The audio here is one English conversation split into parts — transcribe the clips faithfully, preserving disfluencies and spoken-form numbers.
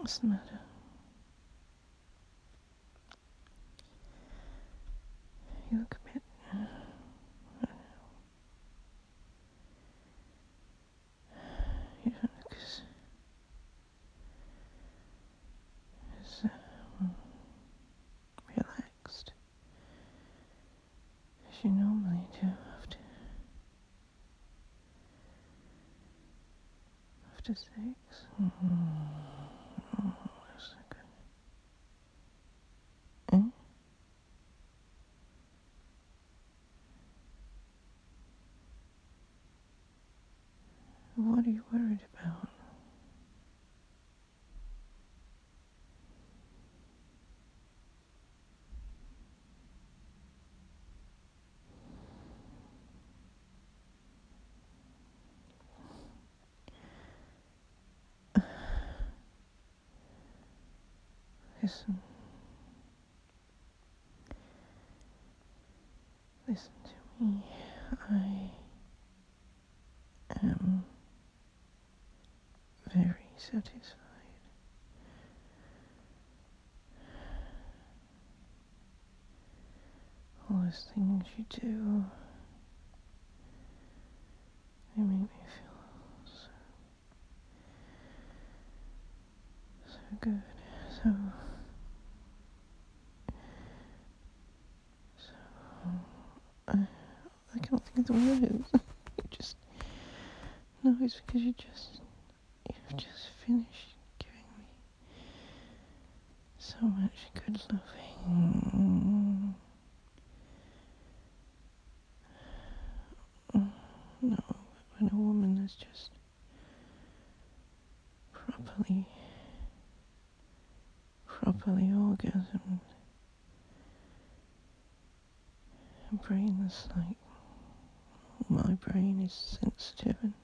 What's the matter? You look a bit... Uh, I don't know. You don't look as... as um, relaxed as you normally do after... after sex. Mm-hmm. Oh, that's so good. Eh? What are you worried about? Listen. Listen to me. I am very satisfied. All those things you do, they make me feel so, so good. So, so, I, I can't think of the words. You just, no, it's because you just, you've just finished giving me so much good loving. No, when a woman is just properly, properly orgasmed, her brain is like, my brain is sensitive and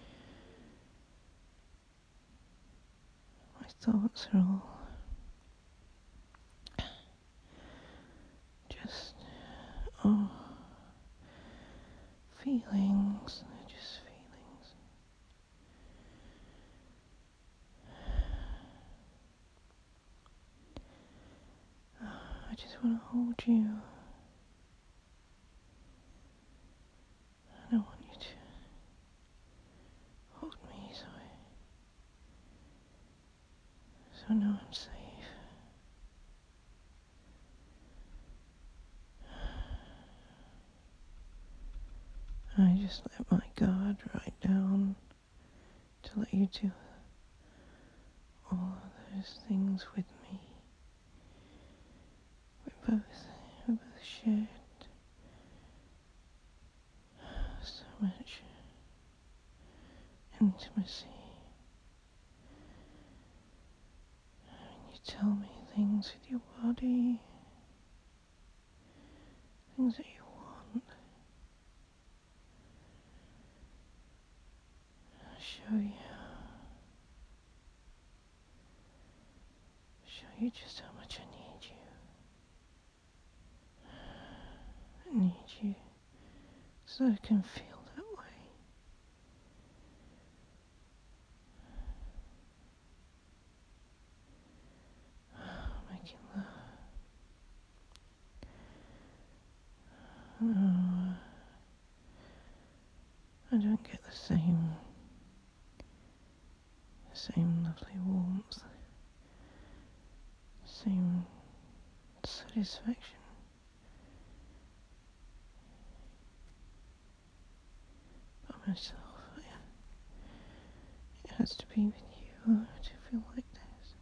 my thoughts are all just, oh, feelings, they're just feelings. I just want to hold you. I don't want you to hold me so I, so I know I'm safe. I just let my guard right down to let you do all of those things with me. We both, we both shared so much intimacy. And you tell me things with your body, things that you want. I'll show you, show you just how much I need you. I need you so I can feel that way. Making love. No, I don't get the same, the same lovely warmth, same satisfaction. By myself. It has to be with you to feel like this.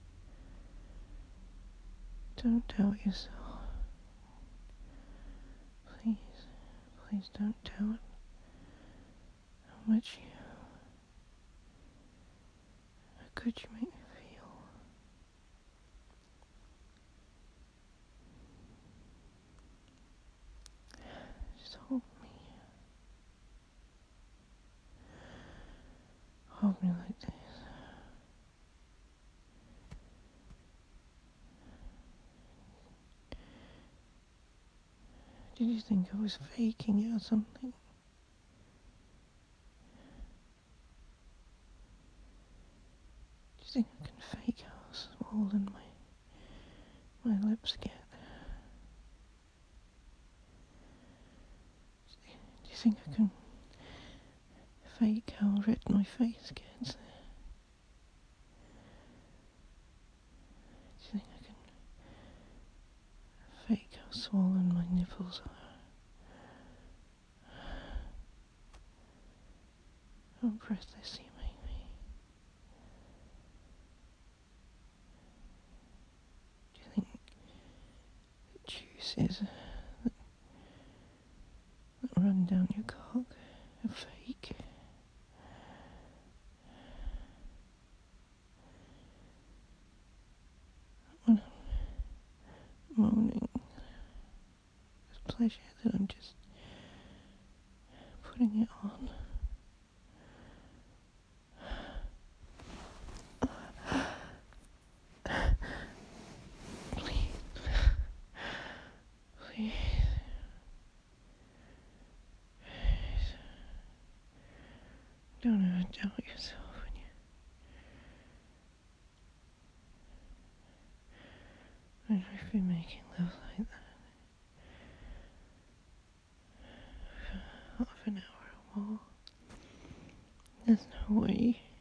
Don't doubt yourself. Please, please don't doubt how much you, how good you make me feel. Just hold me. Hold me like this. Did you think I was faking it or something? Do you think I can fake how swollen my my lips get. Do you think I can fake how red my face gets? Do you think I can fake how swollen my nipples are? How breathless you make me. Do you think the juices that, that run down your cock are fake? When I'm moaning with pleasure that I'm just putting it on. Please. Please. Please. Don't ever doubt yourself when you when you've been making love like that. Half an hour or more. There's no way.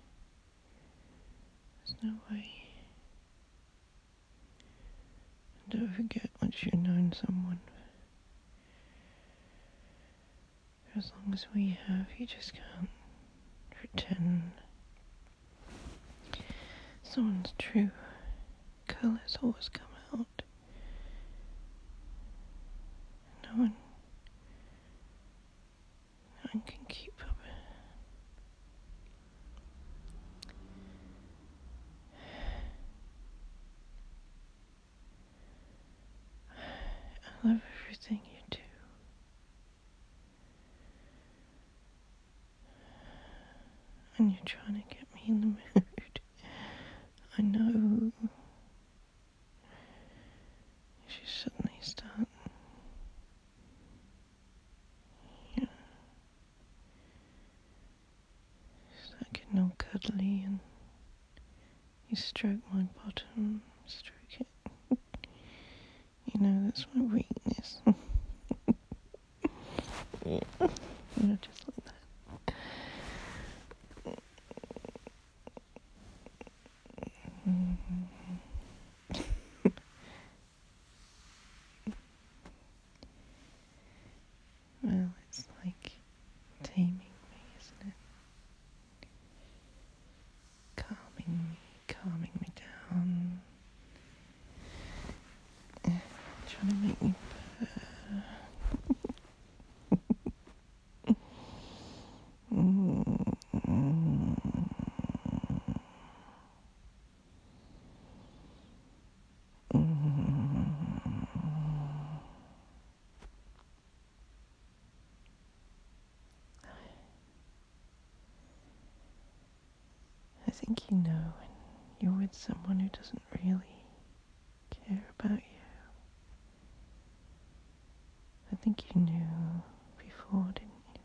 There's no way. And don't forget, once you've known someone for as long as we have, you just can't pretend someone's true colours always come out. No one, no one can keep up. I love everything you do. And you're trying to get me in the mood. I know. You should suddenly start, you know, start getting all cuddly and you stroke my bottom, stroke it. You know, that's my weakness. Yeah. You know, just like that. Mm-hmm. Well, it's like taming me, isn't it? Calming me, calming me down. Trying to make me purr. I think you know when you're with someone who doesn't really care about you. I think you knew before, didn't you?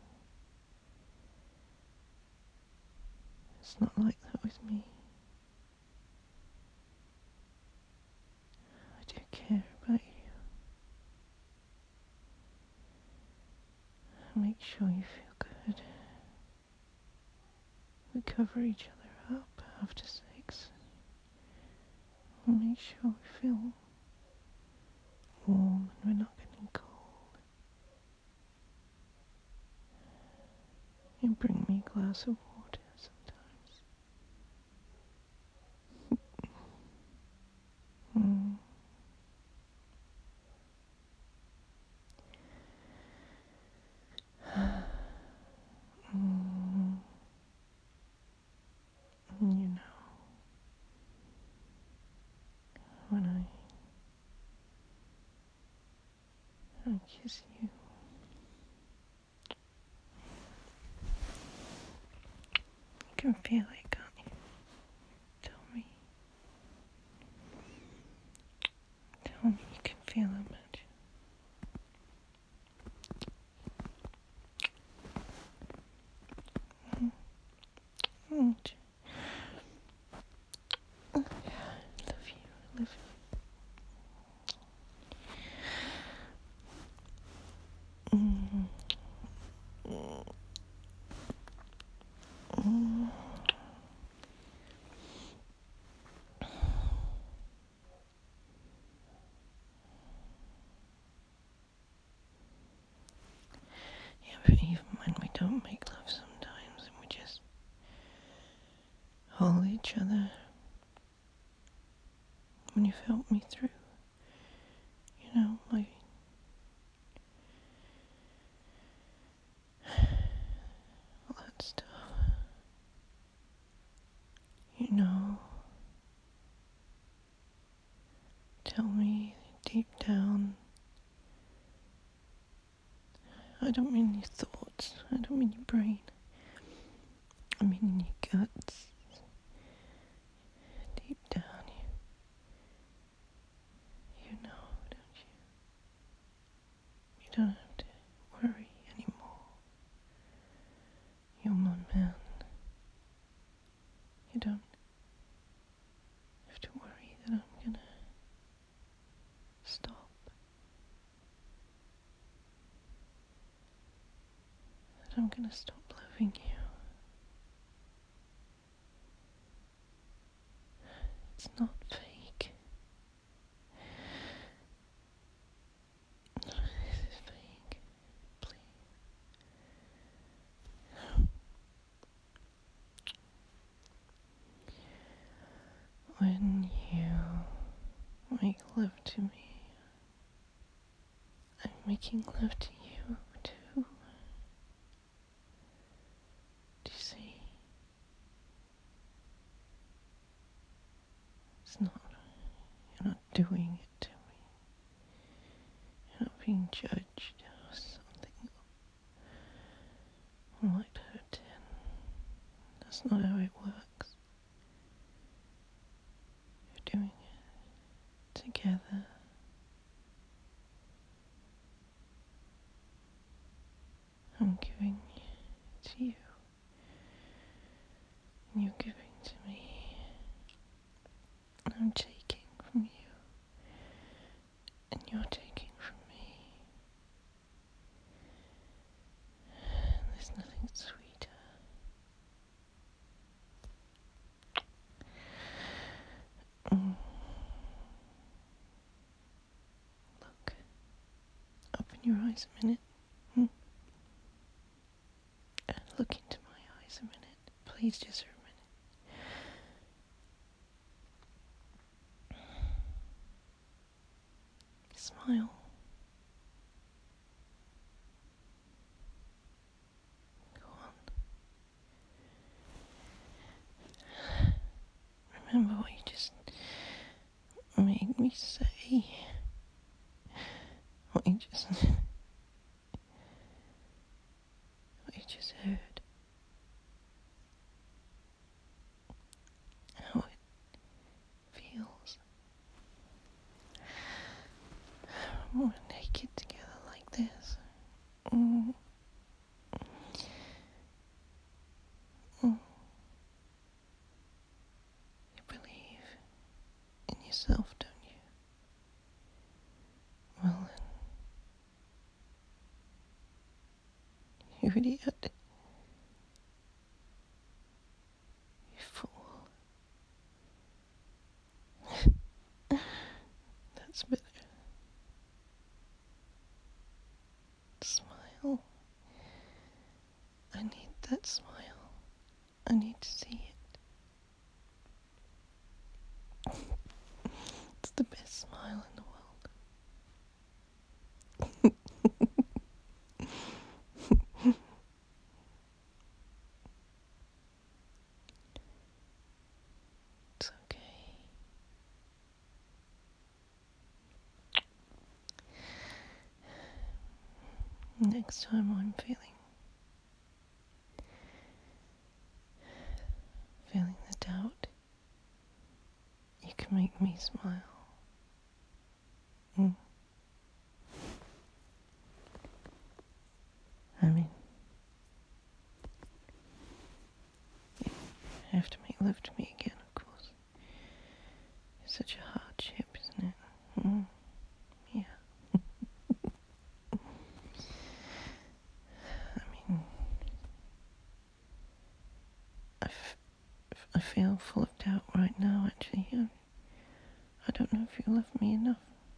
It's not like that with me. I do care about you. I make sure you feel good. We cover each other up after sex. We make sure we feel warm and we're not getting cold. You bring me a glass of water sometimes. mm. mm. You know, when I, I kiss you, you can feel it, can't you? Tell me. Tell me you can feel it, Mitch. Mm. Mm. I love you. each other when you've helped me through, you know, my all that stuff. You know, tell me deep down. I don't mean your thoughts. I don't mean your brain. I mean in your guts. Deep down, you, you know, don't you? You don't have to worry anymore. You're my man. You don't have to worry that I'm gonna stop. That I'm gonna stop loving you. It's not fake. This is fake. Please. When you make love to me, I'm making love to you too. Do you see? It's not, you're not doing it to me. You're not being judged or something. I might hurt in. That's not how it works. You're doing it together. I'm giving to you. And you're giving to me. And I'm taking from you. And you're taking from me. And there's nothing sweeter. Mm. Look. Open your eyes a minute. Hmm? And look into my eyes a minute. Please, just for a minute. Smile. Go on. Remember what you just made me say. What you just... what you just heard. How it feels. When we're naked together like this. Mm. Mm. You believe in yourself, don't you? Well then, you idiot. You fool. That's better. Smile. I need that smile. I need to see it. It's the best smile in the world. It's okay. Next time I'm feeling feeling the doubt, you can make me smile. Mm. I mean, you have to make love to me again, of course. It's such a hardship, isn't it? Mm. Yeah. I mean, I, f- I feel full of doubt right now, actually. I, I don't know if you love me enough.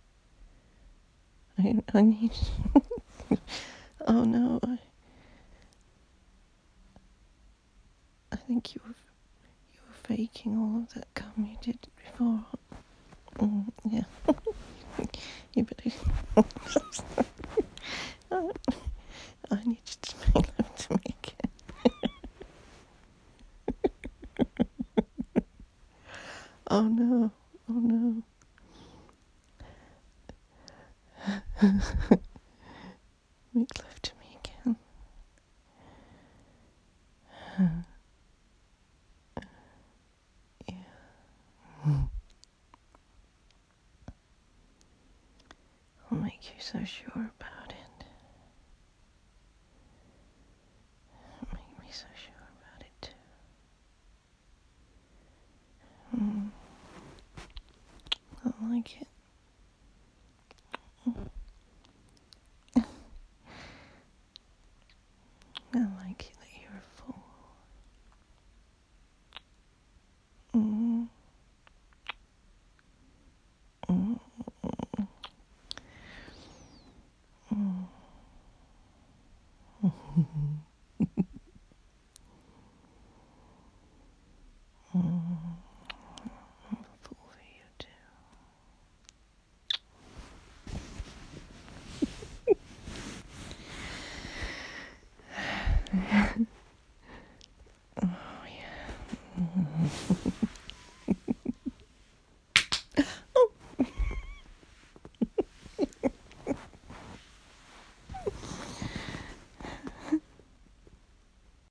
I, I need... oh no, I... I think you were, you were faking all of that cum you did before. Mm, yeah. You better. I need you to make love to me again. Oh no. Oh no. Make love to me again. Yeah. I'll make you so sure about it. Make me so sure about it too. Mm. I like it.